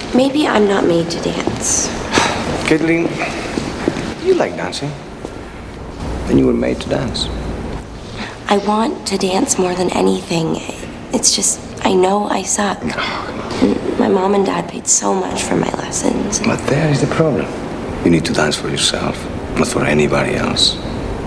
Maybe I'm not made to dance. Kathleen, you like dancing. And you were made to dance. I want to dance more than anything. It's just, I know I suck. And my mom and dad paid so much for my lessons. But there is the problem. You need to dance for yourself, not for anybody else.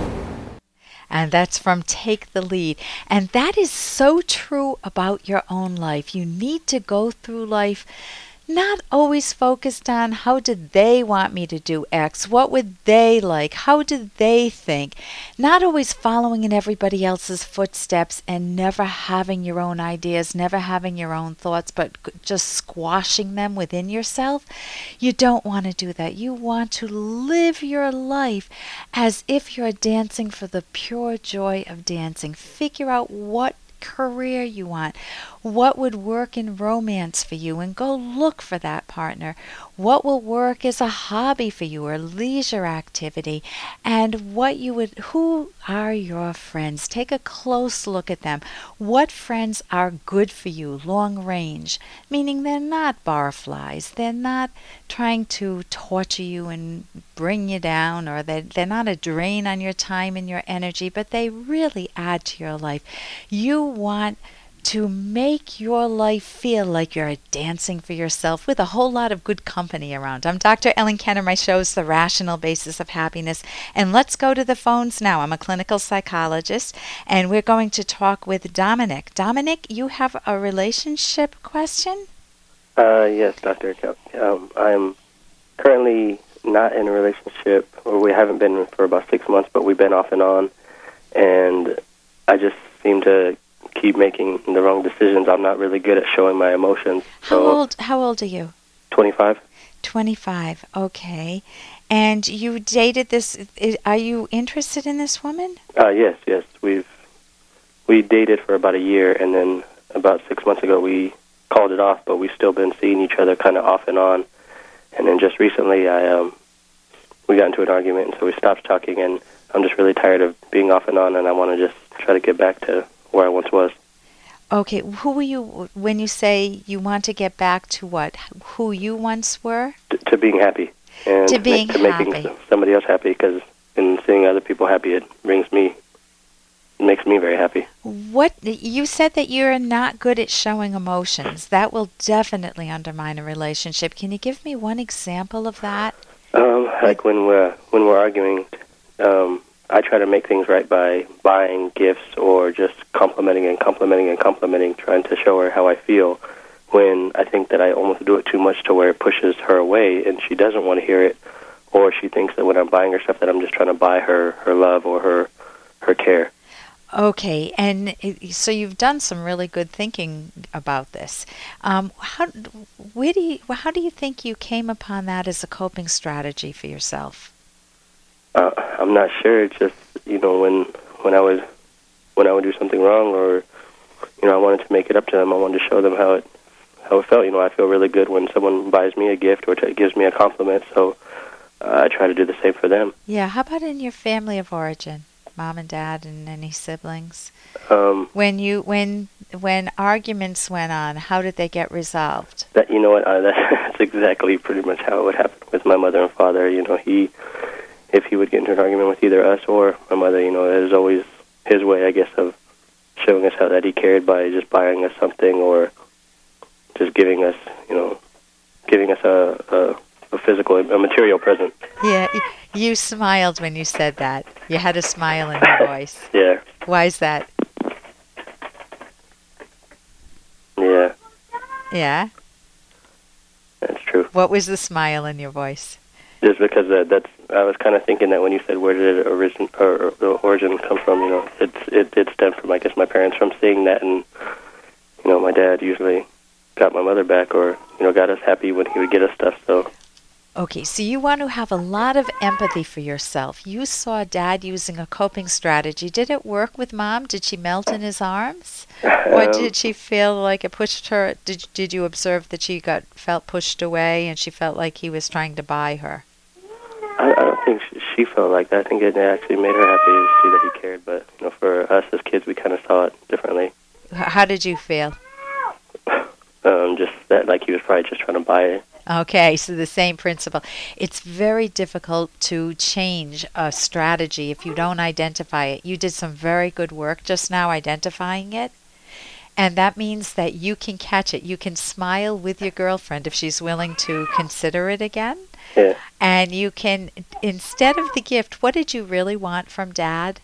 And that's from Take the Lead. And that is so true about your own life. You need to go through life not always focused on how did they want me to do X, what would they like, how did they think, not always following in everybody else's footsteps and never having your own ideas, never having your own thoughts, but just squashing them within yourself. You don't want to do that. You want to live your life as if you're dancing for the pure joy of dancing. Figure out what career you want, what would work in romance for you, and go look for that partner. What will work as a hobby for you or leisure activity, and who are your friends? Take a close look at them. What friends are good for you long range, meaning they're not barflies, they're not trying to torture you and bring you down, or they're not a drain on your time and your energy, but they really add to your life. You want to make your life feel like you're dancing for yourself with a whole lot of good company around. I'm Dr. Ellen Kenner. My show is The Rational Basis of Happiness. And let's go to the phones now. I'm a clinical psychologist, and we're going to talk with Dominic. Dominic, you have a relationship question? Yes, Dr. I'm currently not in a relationship, or we haven't been for about 6 months, but we've been off and on, and I just seem to keep making the wrong decisions. I'm not really good at showing my emotions. How old are you? 25. 25, okay. And you dated this, are you interested in this woman? Yes. We dated for about a year, and then about 6 months ago we called it off, but we've still been seeing each other kind of off and on. And then just recently we got into an argument, and so we stopped talking, and I'm just really tired of being off and on, and I want to just try to get back to where I once was. Okay, who were you, when you say you want to get back to what? Who you once were? To being happy. And to being to happy. Making somebody else happy, because in seeing other people happy, it makes me very happy. What, you said that you're not good at showing emotions. That will definitely undermine a relationship. Can you give me one example of that? Like when we're arguing, I try to make things right by buying gifts or just complimenting, trying to show her how I feel, when I think that I almost do it too much to where it pushes her away and she doesn't want to hear it, or she thinks that when I'm buying her stuff that I'm just trying to buy her love or her care. Okay, and so you've done some really good thinking about this. How do you think you came upon that as a coping strategy for yourself? I'm not sure. It's just, when I would do something wrong, or I wanted to make it up to them. I wanted to show them how it felt. I feel really good when someone buys me a gift or gives me a compliment. So I try to do the same for them. Yeah. How about in your family of origin, mom and dad, and any siblings? When arguments went on, how did they get resolved? That's exactly pretty much how it would happen with my mother and father. If he would get into an argument with either us or my mother, it was always his way, I guess, of showing us how that he cared by just buying us something, or just giving us a physical, a material present. Yeah, you smiled when you said that. You had a smile in your voice. Yeah. Why is that? Yeah. Yeah? That's true. What was the smile in your voice? Just because I was kind of thinking that when you said where did the origin come from, it stemmed from, I guess, my parents, from seeing that, and my dad usually got my mother back, or got us happy when he would get us stuff. So. Okay, so you want to have a lot of empathy for yourself. You saw Dad using a coping strategy. Did it work with Mom? Did she melt in his arms? Or did she feel like it pushed her? Did you observe that she felt pushed away and she felt like he was trying to buy her? I don't think she felt like that. I think it actually made her happy to see that he cared. But for us as kids, we kind of saw it differently. How did you feel? Just that, like, he was probably just trying to buy it. Okay, so the same principle. It's very difficult to change a strategy if you don't identify it. You did some very good work just now identifying it. And that means that you can catch it. You can smile with your girlfriend if she's willing to consider it again. Yeah. And you can, instead of the gift, what did you really want from Dad?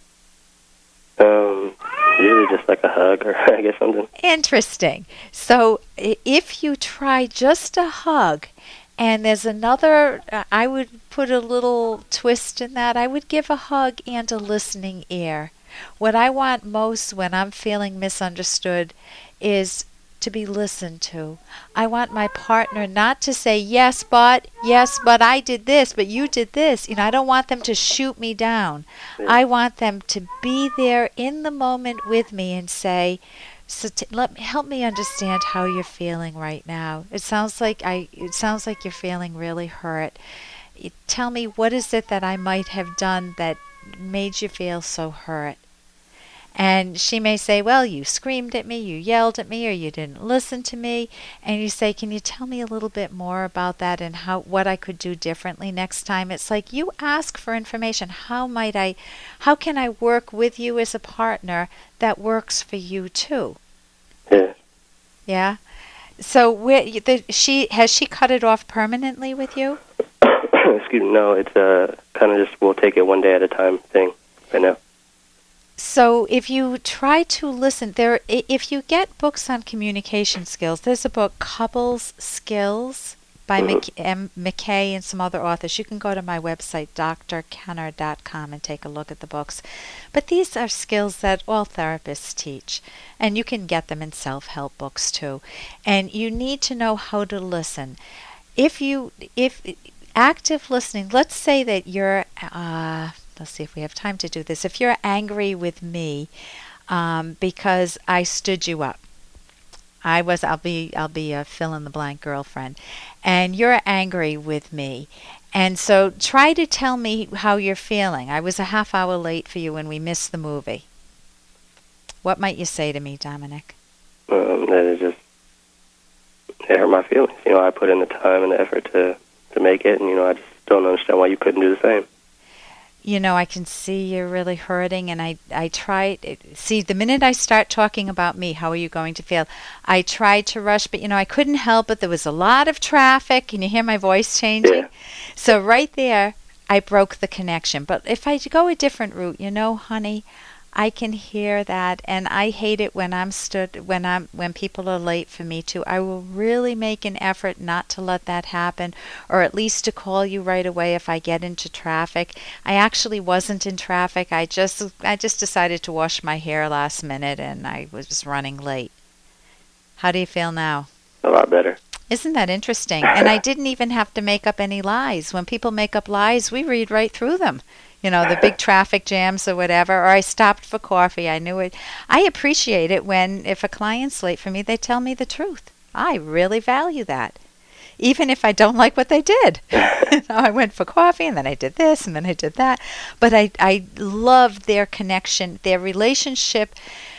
Usually just like a hug or I guess something. Interesting. So if you try just a hug, and there's another, I would put a little twist in that. I would give a hug and a listening ear. What I want most when I'm feeling misunderstood is to be listened to. I want my partner not to say, yes, but I did this, but you did this. I don't want them to shoot me down. Yeah. I want them to be there in the moment with me and say, help me understand how you're feeling right now. It sounds like you're feeling really hurt. Tell me, what is it that I might have done that made you feel so hurt? And she may say, well, you screamed at me, you yelled at me, or you didn't listen to me. And you say, can you tell me a little bit more about that and what I could do differently next time? It's like you ask for information. How can I work with you as a partner that works for you too? Yeah. Yeah? So has she cut it off permanently with you? Excuse me, no, it's kind of just we'll take it one day at a time thing right now. So if you try to listen, if you get books on communication skills, there's a book, Couples Skills, by McKay and some other authors. You can go to my website, drkenner.com, and take a look at the books. But these are skills that all therapists teach, and you can get them in self-help books too. And you need to know how to listen. If active listening, let's say that you're let's see if we have time to do this. If you're angry with me because I stood you up, I'll be a fill-in-the-blank girlfriend, and you're angry with me, and so try to tell me how you're feeling. I was a half hour late for you when we missed the movie. What might you say to me, Dominic? That it hurt my feelings. I put in the time and the effort to make it, and I just don't understand why you couldn't do the same. I can see you're really hurting, and I tried. See, the minute I start talking about me, how are you going to feel? I tried to rush, but, I couldn't help it. There was a lot of traffic. Can you hear my voice changing? Yeah. So right there, I broke the connection. But if I go a different route, honey, I can hear that, and I hate it when when people are late for me too. I will really make an effort not to let that happen, or at least to call you right away if I get into traffic. I actually wasn't in traffic. I just decided to wash my hair last minute, and I was running late. How do you feel now? A lot better. Isn't that interesting? And I didn't even have to make up any lies. When people make up lies, we read right through them. The big traffic jams or whatever, or I stopped for coffee. I knew it. I appreciate it if a client's late for me, they tell me the truth. I really value that, even if I don't like what they did. I went for coffee, and then I did this, and then I did that. But I loved their connection, their relationship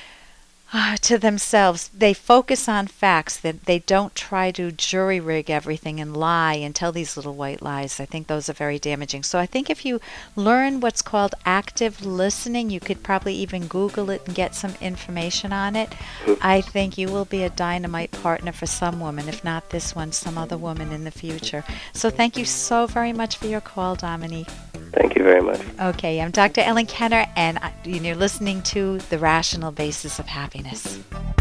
to themselves. They focus on facts. That they don't try to jury rig everything and lie and tell these little white lies. I think those are very damaging. So I think if you learn what's called active listening, you could probably even Google it and get some information on it. I think you will be a dynamite partner for some woman, if not this one, some other woman in the future. So thank you so very much for your call, Dominique. Thank you very much. Okay, I'm Dr. Ellen Kenner, and you're listening to The Rational Basis of Happiness.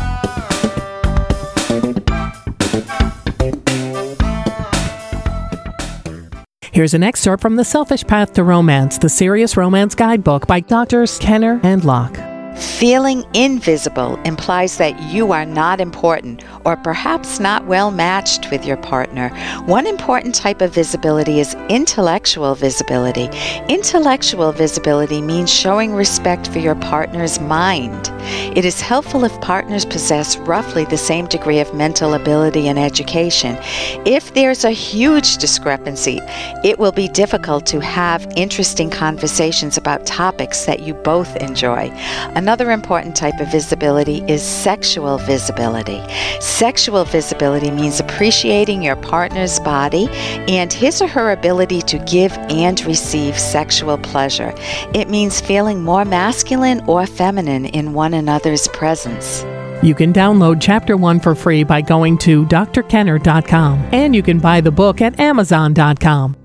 Here's an excerpt from The Selfish Path to Romance, the Serious Romance Guidebook by Drs. Kenner and Locke. Feeling invisible implies that you are not important, or perhaps not well matched with your partner. One important type of visibility is intellectual visibility. Intellectual visibility means showing respect for your partner's mind. It is helpful if partners possess roughly the same degree of mental ability and education. If there's a huge discrepancy, it will be difficult to have interesting conversations about topics that you both enjoy. Another important type of visibility is sexual visibility. Sexual visibility means appreciating your partner's body and his or her ability to give and receive sexual pleasure. It means feeling more masculine or feminine in one another's presence. You can download Chapter 1 for free by going to drkenner.com, and you can buy the book at amazon.com.